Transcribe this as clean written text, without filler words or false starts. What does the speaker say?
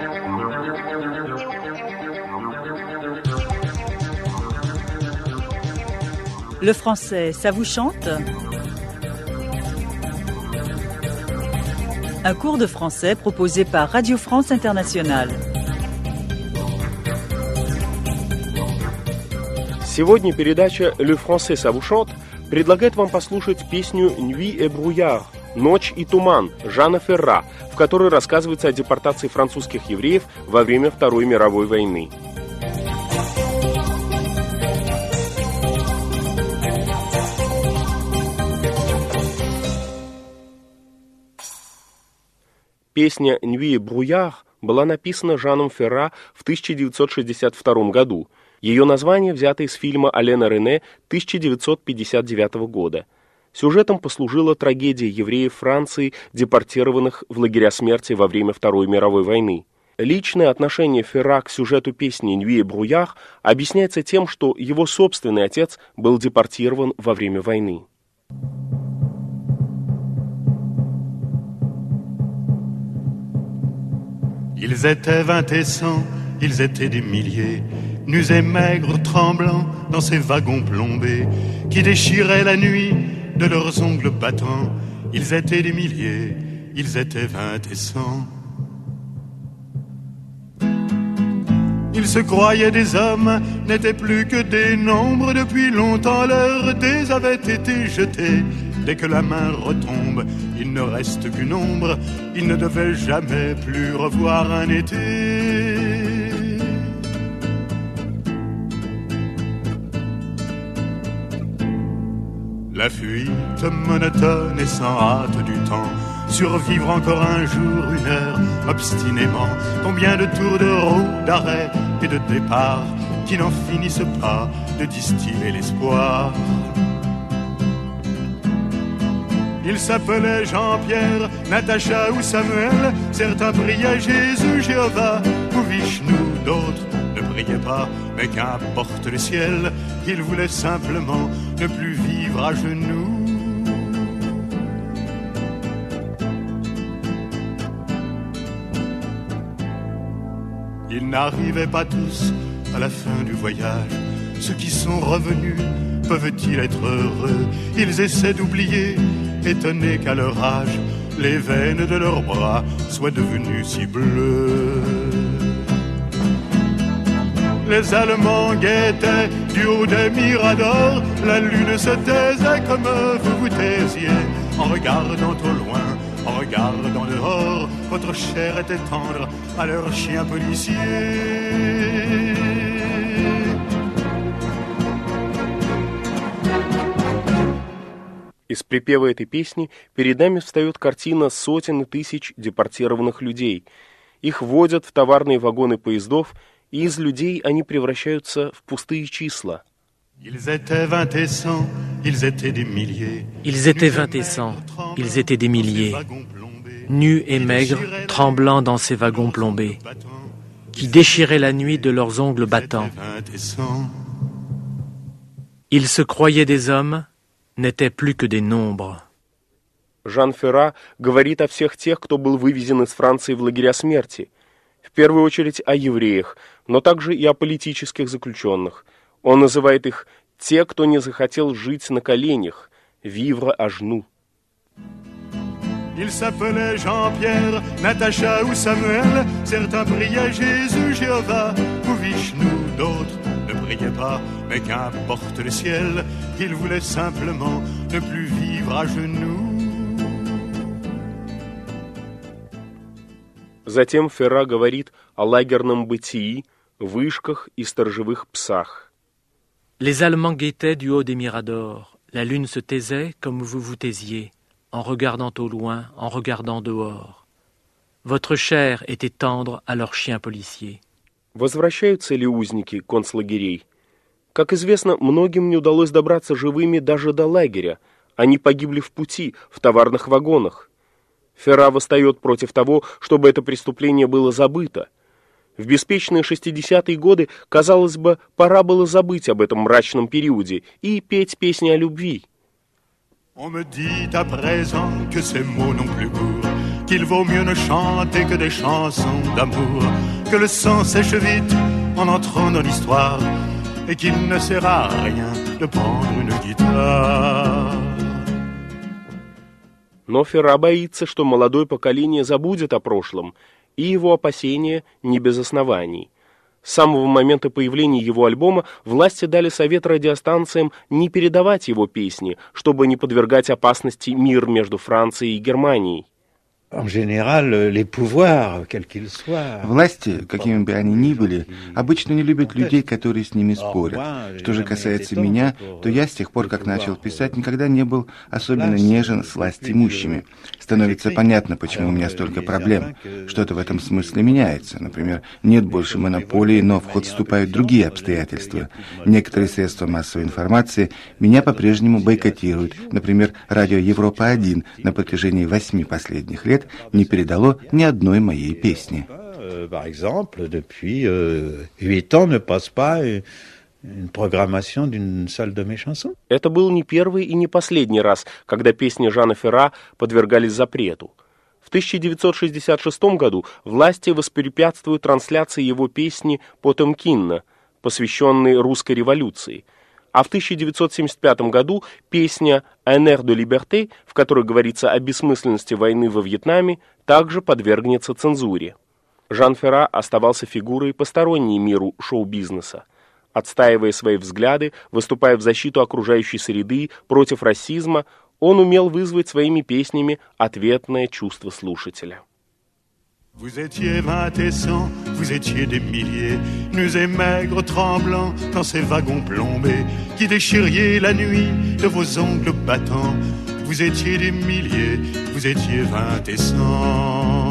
Le français, ça vous chante? Un cours de français proposé par Radio France Internationale. Сегодня передача «Le français, ça vous chante» предлагает вам послушать песню «Nuit et brouillard» «Ночь и туман» Жана Ферра, в которой рассказывается о депортации французских евреев во время Второй мировой войны. Песня «Nuit et brouillard» была написана Жаном Ферра в 1962 году. Ее название взято из фильма Алена Рене 1959 года. Сюжетом послужила трагедия евреев Франции, депортированных в лагеря смерти во время Второй мировой войны. Личное отношение Ферра к сюжету песни «Nuit et brouillard» объясняется тем, что его собственный отец был депортирован во время войны. Ils étaient 20 et 100, ils étaient des milliers, nus et maigres, tremblants dans ces wagons plombés, qui déchiraient la nuit de leurs ongles battants. Ils étaient des milliers, ils étaient 20 et 100. Ils se croyaient des hommes, n'étaient plus que des nombres. Depuis longtemps leurs dés avaient été jetés. Dès que la main retombe, il ne reste qu'une ombre. Ils ne devaient jamais plus revoir un été. La fuite monotone et sans hâte du temps, survivre encore un jour, une heure, obstinément. Combien de tours de roue, d'arrêt et de départ qui n'en finissent pas de distiller l'espoir. Ils s'appelaient Jean-Pierre, Natacha ou Samuel. Certains priaient Jésus, Jéhovah ou Vishnu. D'autres ne priaient pas, mais qu'importe le ciel. Ils voulaient simplement ne plus vivre à genoux. Ils n'arrivaient pas tous à la fin du voyage. Ceux qui sont revenus peuvent-ils être heureux? Ils essaient d'oublier, étonnés qu'à leur âge, les veines de leurs bras soient devenues si bleues. Les Allemands guettaient du haut des miradors. La lune se taisait comme vous vous taisiez. En regardant au loin, en regardant dehors, votre chair était tendre à leurs chiens policiers. Из припева этой песни перед нами встает картина сотен и тысяч депортированных людей. Их вводят в товарные вагоны поездов, и из людей они превращаются в пустые числа. Ils étaient 20 et 100, ils étaient des milliers. Ils étaient 20 et 100, ils étaient des milliers, nus et maigres, tremblant dans ces wagons plombés, qui déchiraient la nuit de leurs ongles battants. Ils se croyaient des hommes, n'étaient plus que des nombres. Жан Ферра говорит о всех тех, кто был вывезен из Франции в лагеря смерти. В первую очередь о евреях, но также и о политических заключенных. Он называет их «те, кто не захотел жить на коленях», «vivre à genoux». Ils s'appelaient Jean-Pierre, Natacha ou Samuel. Certains priaient Jésus, Jéhovah ou Vishnu. D'autres ne priaient pas, mais qu'importe le ciel. Ils voulaient simplement ne plus vivre à genoux. Затем Ферра говорит о лагерном бытии, вышках и сторожевых псах. Les Allemands guettaient du haut des miradors. La lune se taisait comme vous vous taisiez, en regardant au loin, en regardant dehors. Votre chair était tendre à leurs chiens policiers. Возвращаются ли узники концлагерей? Как известно, многим не удалось добраться живыми даже до лагеря. Они погибли в пути, в товарных вагонах. Ферра восстает против того, чтобы это преступление было забыто. В беспечные 60-е годы, казалось бы, пора было забыть об этом мрачном периоде и петь песни о любви. On me dit à présent que ces mots n'ont plus cours, qu'il vaut mieux ne chanter que des chansons d'amour, que le sang sèche vite en entrant dans l'histoire, et qu'il ne sert à rien de prendre une guitare. Но Ферра боится, что молодое поколение забудет о прошлом, и его опасения не без оснований. С самого момента появления его альбома власти дали совет радиостанциям не передавать его песни, чтобы не подвергать опасности мир между Францией и Германией. Власти, какими бы они ни были, обычно не любят людей, которые с ними спорят. Что же касается меня, то я с тех пор, как начал писать, никогда не был особенно нежен с властимущими. Становится понятно, почему у меня столько проблем. Что-то в этом смысле меняется. Например, нет больше монополии, но в ход вступают другие обстоятельства. Некоторые средства массовой информации меня по-прежнему бойкотируют. Например, радио «Европа-1» на протяжении 8 последних лет не передало ни одной моей песни. Par exemple, depuis 8 ans ne passe pas une programmation d'une salle de mes chansons. Это был не первый и не последний раз, когда песни Жана Ферра подвергались запрету. В 1966 году власти воспрепятствуют трансляции его песни «Потемкинна», посвященной русской революции. А в 1975 году песня «Un air de liberté», в которой говорится о бессмысленности войны во Вьетнаме, также подвергнется цензуре. Жан Ферра оставался фигурой посторонней миру шоу-бизнеса. Отстаивая свои взгляды, выступая в защиту окружающей среды, против расизма, он умел вызвать своими песнями ответное чувство слушателя. Vous étiez 20 et 100, vous étiez des milliers, nus et maigres, tremblants dans ces wagons plombés, qui déchiriez la nuit de vos ongles battants. Vous étiez des milliers, vous étiez 20 et 100.